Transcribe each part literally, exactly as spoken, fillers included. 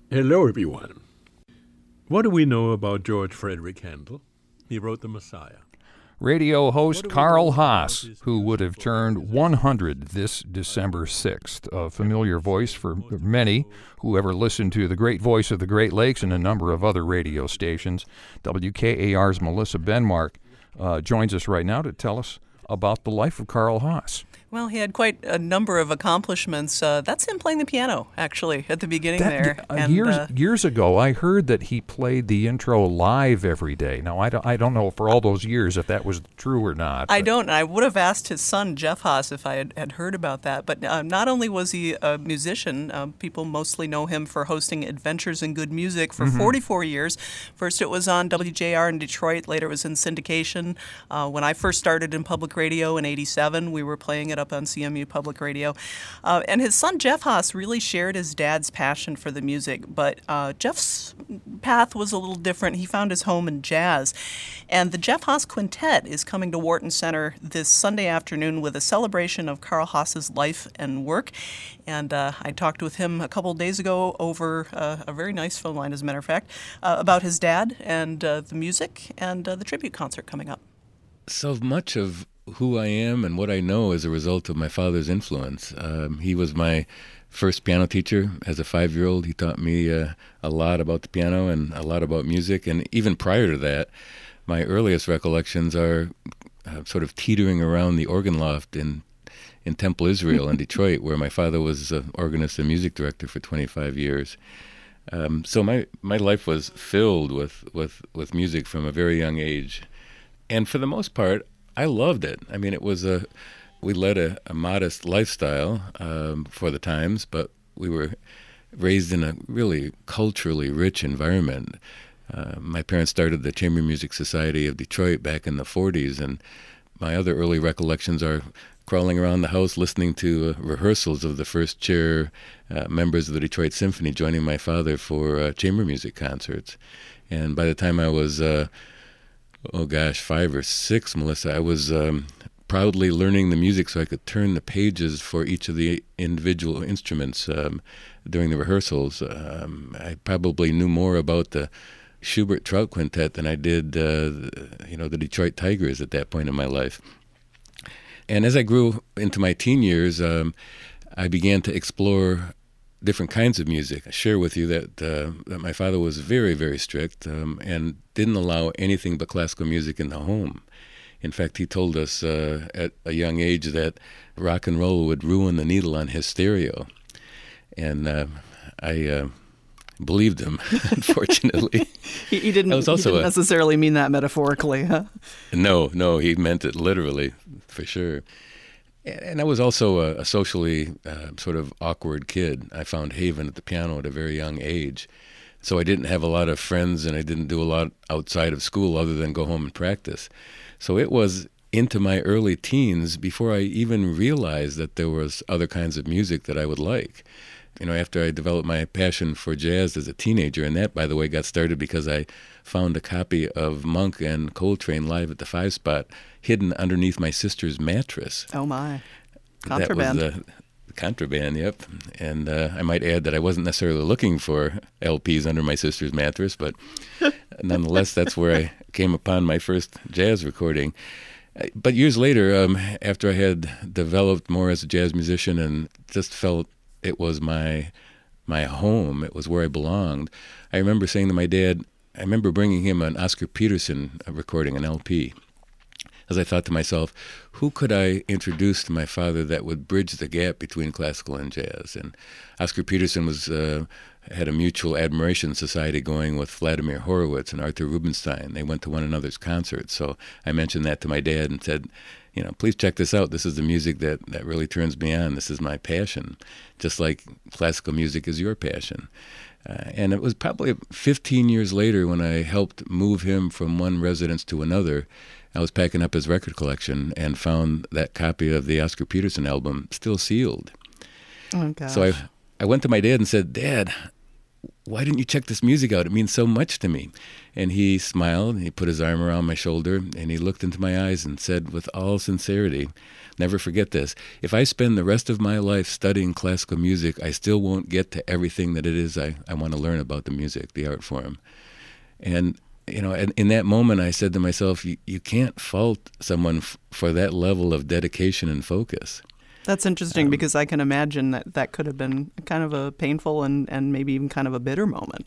Hello, everyone. What do we know about George Frederick Handel? He wrote The Messiah. Radio host Carl Haas, who would have turned one hundred this December sixth, a familiar voice for many who ever listened to the great voice of the Great Lakes and a number of other radio stations. W K A R's Melissa Benmark uh, joins us right now to tell us about the life of Carl Haas. Well, he had quite a number of accomplishments. Uh, that's him playing the piano, actually, at the beginning that, there. Uh, and, years uh, years ago, I heard that he played the intro live every day. Now, I don't, I don't know for all those years if that was true or not. I don't. I would have asked his son, Jeff Haas, if I had, had heard about that. But uh, not only was he a musician, uh, people mostly know him for hosting Adventures in Good Music for mm-hmm. forty-four years. First it was on W J R in Detroit. Later it was in syndication. Uh, when I first started in public radio in eighty-seven, we were playing it up on C M U Public Radio. Uh, and his son, Jeff Haas, really shared his dad's passion for the music. But uh, Jeff's path was a little different. He found his home in jazz. And the Jeff Haas Quintet is coming to Wharton Center this Sunday afternoon with a celebration of Carl Haas's life and work. And uh, I talked with him a couple of days ago over uh, a very nice phone line, as a matter of fact, uh, about his dad and uh, the music and uh, the tribute concert coming up. So much of who I am and what I know is a result of my father's influence. Um, he was my first piano teacher as a five-year-old. He taught me uh, a lot about the piano and a lot about music. And even prior to that, my earliest recollections are uh, sort of teetering around the organ loft in in Temple, Israel, in Detroit, where my father was an organist and music director for twenty-five years. Um, so my, my life was filled with, with, with music from a very young age. And for the most part, I loved it. I mean, it was a, we led a, a modest lifestyle um, for the times, but we were raised in a really culturally rich environment. Uh, my parents started the Chamber Music Society of Detroit back in the forties, and my other early recollections are crawling around the house listening to uh, rehearsals of the first chair uh, members of the Detroit Symphony joining my father for uh, chamber music concerts. And by the time I was... Uh, oh gosh, five or six, Melissa, I was um, proudly learning the music so I could turn the pages for each of the individual instruments um, during the rehearsals. Um, I probably knew more about the Schubert Trout Quintet than I did, uh, you know, the Detroit Tigers at that point in my life. And as I grew into my teen years, um, I began to explore different kinds of music. I share with you that, uh, that my father was very, very strict um, and didn't allow anything but classical music in the home. In fact, he told us uh, at a young age that rock and roll would ruin the needle on his stereo. And uh, I uh, believed him, unfortunately. he, he didn't, also he didn't a, necessarily mean that metaphorically, huh? No, no, he meant it literally, for sure. And I was also a, a socially uh, sort of awkward kid. I found haven at the piano at a very young age. So I didn't have a lot of friends, and I didn't do a lot outside of school other than go home and practice. So it was into my early teens before I even realized that there was other kinds of music that I would like. You know, after I developed my passion for jazz as a teenager, and that, by the way, got started because I found a copy of Monk and Coltrane live at the Five Spot hidden underneath my sister's mattress. Oh, my. Contraband. That was the contraband, yep. And uh, I might add that I wasn't necessarily looking for L Ps under my sister's mattress, but nonetheless, that's where I came upon my first jazz recording. But years later, um, after I had developed more as a jazz musician and just felt it was my my home, it was where I belonged, I remember saying to my dad, I remember bringing him an Oscar Peterson recording, an L P, as I thought to myself, who could I introduce to my father that would bridge the gap between classical and jazz? And Oscar Peterson was uh, had a mutual admiration society going with Vladimir Horowitz and Arthur Rubinstein. They went to one another's concerts. So I mentioned that to my dad and said, you know, please check this out. This is the music that, that really turns me on. This is my passion, just like classical music is your passion. Uh, and it was probably fifteen years later when I helped move him from one residence to another. I was packing up his record collection and found that copy of the Oscar Peterson album still sealed. Oh, gosh. So I, I went to my dad and said, Dad, why didn't you check this music out? It means so much to me. And he smiled, and he put his arm around my shoulder, and he looked into my eyes and said with all sincerity, never forget this, if I spend the rest of my life studying classical music, I still won't get to everything that it is I, I want to learn about the music, the art form. And, you know, in, in that moment, I said to myself, you, you can't fault someone f- for that level of dedication and focus. That's interesting Um, because I can imagine that that could have been kind of a painful and, and maybe even kind of a bitter moment.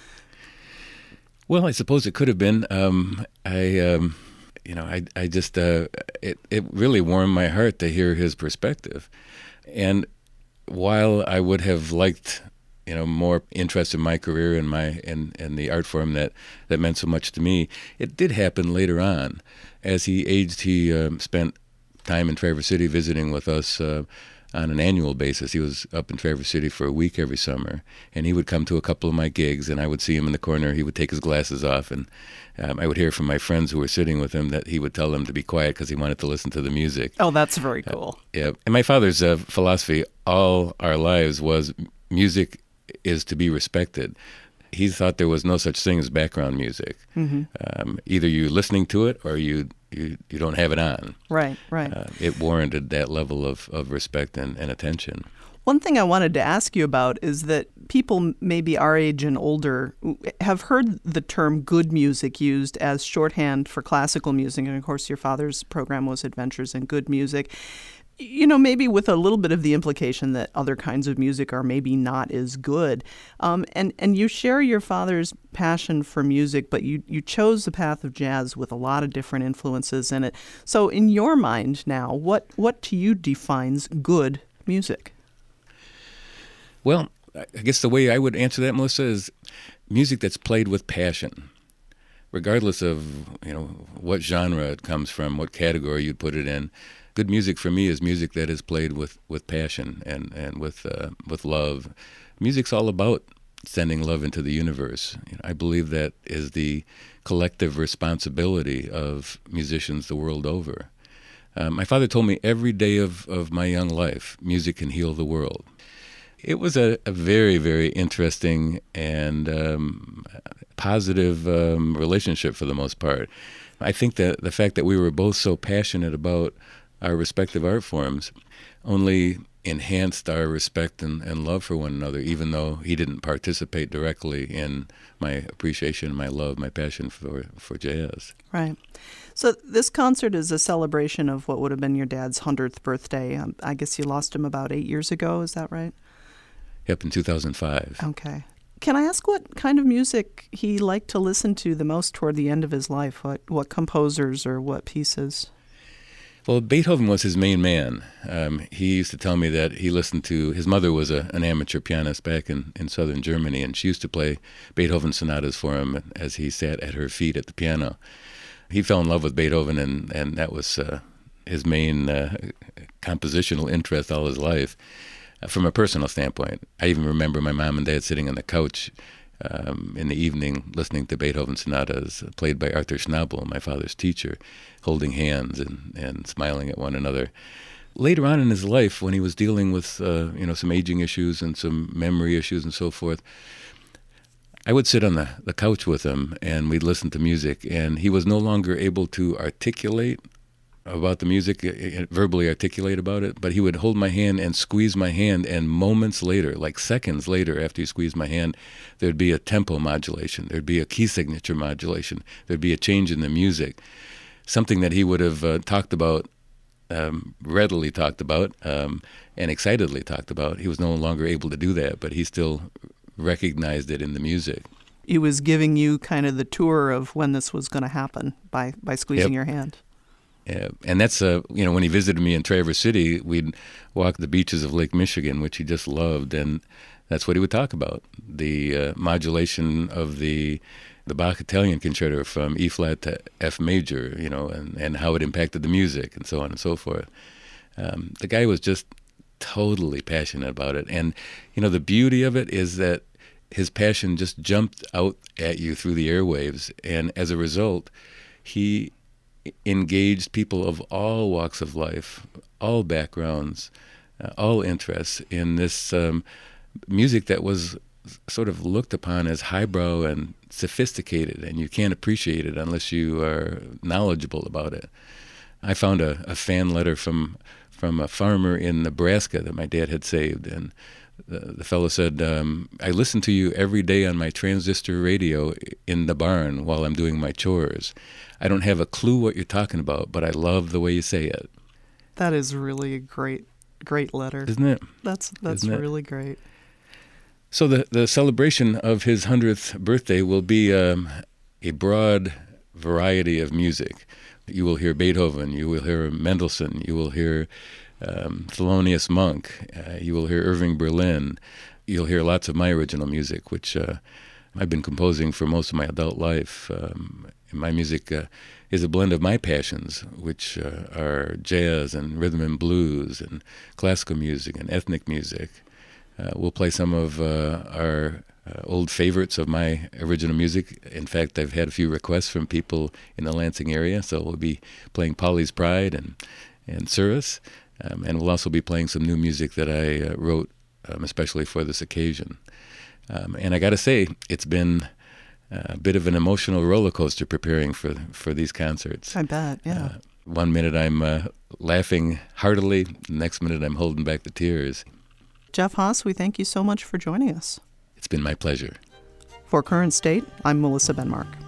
Well, I suppose it could have been. Um, I, um, you know, I, I just, uh, it, it really warmed my heart to hear his perspective. And while I would have liked, you know, more interest in my career and my in, in the art form that, that meant so much to me, it did happen later on. As he aged, he um, spent time in Traverse City visiting with us uh, on an annual basis. He was up in Traverse City for a week every summer, and he would come to a couple of my gigs, and I would see him in the corner. He would take his glasses off, and um, I would hear from my friends who were sitting with him that he would tell them to be quiet because he wanted to listen to the music. Oh, that's very cool. Uh, yeah, and my father's uh, philosophy all our lives was music is to be respected. He thought there was no such thing as background music. Mm-hmm. Um, either you're listening to it or you you, you don't have it on. Right, right. Uh, it warranted that level of, of respect and, and attention. One thing I wanted to ask you about is that people maybe our age and older have heard the term good music used as shorthand for classical music. And of course, your father's program was Adventures in Good Music. You know, maybe with a little bit of the implication that other kinds of music are maybe not as good. Um, and, and you share your father's passion for music, but you, you chose the path of jazz with a lot of different influences in it. So in your mind now, what, what to you defines good music? Well, I guess the way I would answer that, Melissa, is music that's played with passion. Regardless of, you know, what genre it comes from, what category you'd put it in, good music for me is music that is played with, with passion and, and with uh, with love. Music's all about sending love into the universe. You know, I believe that is the collective responsibility of musicians the world over. Um, my father told me every day of, of my young life, music can heal the world. It was a, a very, very interesting and um, positive um, relationship for the most part. I think that the fact that we were both so passionate about our respective art forms only enhanced our respect and, and love for one another, even though he didn't participate directly in my appreciation, my love, my passion for, for jazz. Right. So this concert is a celebration of what would have been your dad's hundredth birthday. Um, I guess you lost him about eight years ago, is that right? Yep, in two thousand five. Okay. Can I ask what kind of music he liked to listen to the most toward the end of his life? What, what composers or what pieces? Well, Beethoven was his main man. Um, he used to tell me that he listened to, his mother was a, an amateur pianist back in, in southern Germany, and she used to play Beethoven sonatas for him as he sat at her feet at the piano. He fell in love with Beethoven, and, and that was uh, his main uh, compositional interest all his life. Uh, from a personal standpoint, I even remember my mom and dad sitting on the couch Um, in the evening, listening to Beethoven sonatas played by Arthur Schnabel, my father's teacher, holding hands and, and smiling at one another. Later on in his life, when he was dealing with uh, you know some aging issues and some memory issues and so forth, I would sit on the, the couch with him and we'd listen to music, and he was no longer able to articulate about the music, verbally articulate about it, but he would hold my hand and squeeze my hand, and moments later, like seconds later after he squeezed my hand, there'd be a tempo modulation, there'd be a key signature modulation, there'd be a change in the music, something that he would have uh, talked about, um, readily talked about, um, and excitedly talked about. He was no longer able to do that, but he still recognized it in the music. He was giving you kind of the tour of when this was going to happen by, by squeezing Yep. your hand. Yeah, and that's, uh, you know, when he visited me in Traverse City, we'd walk the beaches of Lake Michigan, which he just loved, and that's what he would talk about, the uh, modulation of the the Bach Italian Concerto from E flat to F major, you know, and, and how it impacted the music and so on and so forth. Um, the guy was just totally passionate about it, and, you know, the beauty of it is that his passion just jumped out at you through the airwaves, and as a result, he engaged people of all walks of life, all backgrounds, uh, all interests in this um, music that was sort of looked upon as highbrow and sophisticated, and you can't appreciate it unless you are knowledgeable about it. I found a, a fan letter from from a farmer in Nebraska that my dad had saved, and the, the fellow said, um, I listen to you every day on my transistor radio in the barn while I'm doing my chores. I don't have a clue what you're talking about, but I love the way you say it. That is really a great, great letter. Isn't it? That's that's Isn't it? really great. So the, the celebration of his hundredth birthday will be um, a broad variety of music. You will hear Beethoven, you will hear Mendelssohn, you will hear um, Thelonious Monk, uh, you will hear Irving Berlin. You'll hear lots of my original music, which uh, I've been composing for most of my adult life. Um, my music uh, is a blend of my passions, which uh, are jazz and rhythm and blues and classical music and ethnic music. Uh, we'll play some of uh, our uh, old favorites of my original music. In fact, I've had a few requests from people in the Lansing area, so we'll be playing Polly's Pride and, and Cirrus, um, and we'll also be playing some new music that I uh, wrote um, especially for this occasion. Um, and I got to say, it's been a bit of an emotional roller coaster preparing for, for these concerts. I bet, yeah. Uh, one minute I'm uh, laughing heartily, the next minute I'm holding back the tears. Jeff Haas, we thank you so much for joining us. It's been my pleasure. For Current State, I'm Melissa Benmark.